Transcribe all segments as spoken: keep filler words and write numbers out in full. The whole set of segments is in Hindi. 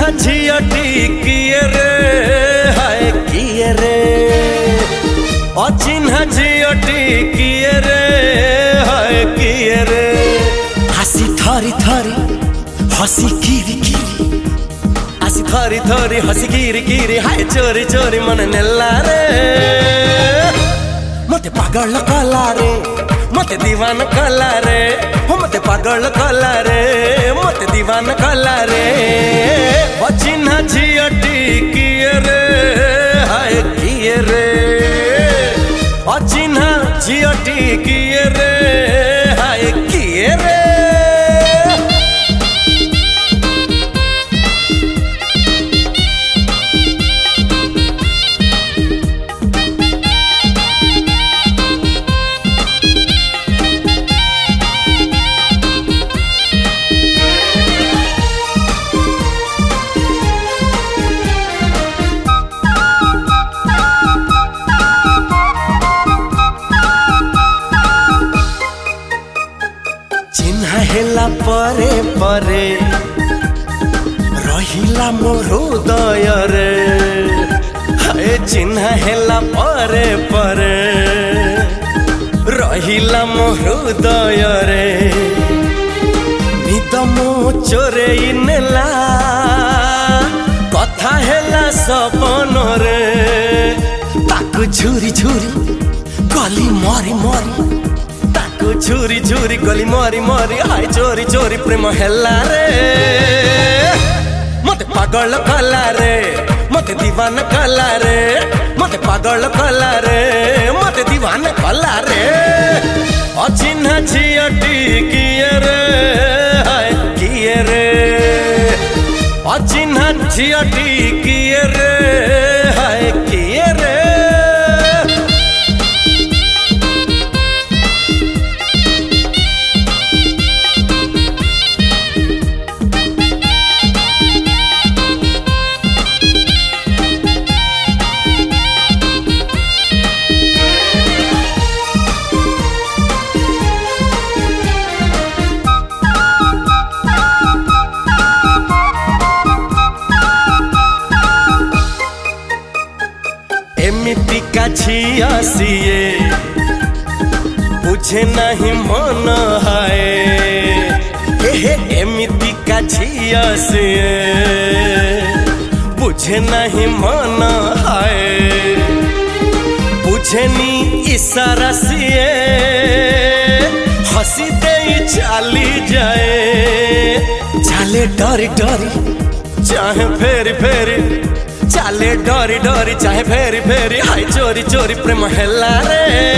अचिन्हा झियटी किए रे हाय किए रे अचिन्हा झियटी किए रे हाय किए रे हसी थरी थरी हसी किरी किरी हसी थरी थरी हसी किरी किरी हाय चोरी चोरी मन नेला रे मते पागल कला रे मते दीवान कला रे हो मते पागल कला रे मते दीवान कला रे अचिन्हा झियटी किए रे हाय किए रे अचिन्हा झियटी किए रे हाय किए रे चिन्हा हेला परे परे रहिला मोर हृदय रे हाय चिन्हा हेला परे परे रहिला मोर हृदय रे निद मो चोरे नेला कथा हेला सपन रे ताकू झुरी झुरी गली मरी मरी छुरी छुरी गली मरी मरी हाय चोरी चोरी प्रेम हेला रे मते पागल कला रे मते दीवान कला रे मते पागल कला रे मते दीवान कला रे अचिन्हा झियटी किए रे हाय किए रे अचिन्हा झियटी किए रे हाय किए रे एमिति का झिया सिए बुझे नहीं मन हाय हे एमिति का झिया सिए बुझे नहीं मन हाय बुझेनी इशारा सिए हंसी दे चाली जाए चाले डरी डरी चाहे फेरी फेरी चाले डरी डरी चाहे फेरी फेरी हाय चोरी चोरी प्रेम हेला रे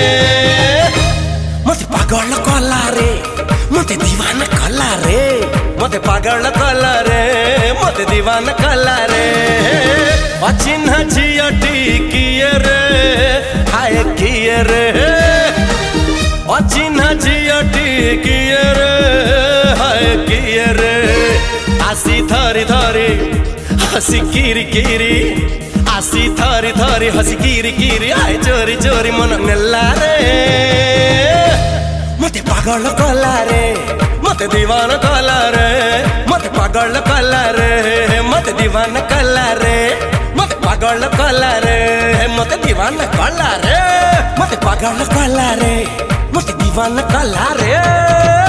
मते पागल कला रे मते दीवान कला रे मते पागल कला रे मते दीवान कला रे अचिन्हा झियटी किए रे हाय किए रे अचिन्हा झियटी किए रे हाय किए रे आसी थरी थरी हसी किरी किरी आसी थरी थरी हसी किरी किरी हाय चोरी चोरी मन नेला रे मते पागल कला रे मते दीवान कला रे मते पागल कला रे मते दीवान कला रे मते पागल कला रे मते दीवान कला रे मते पागल कला रे मते दीवान कला रे।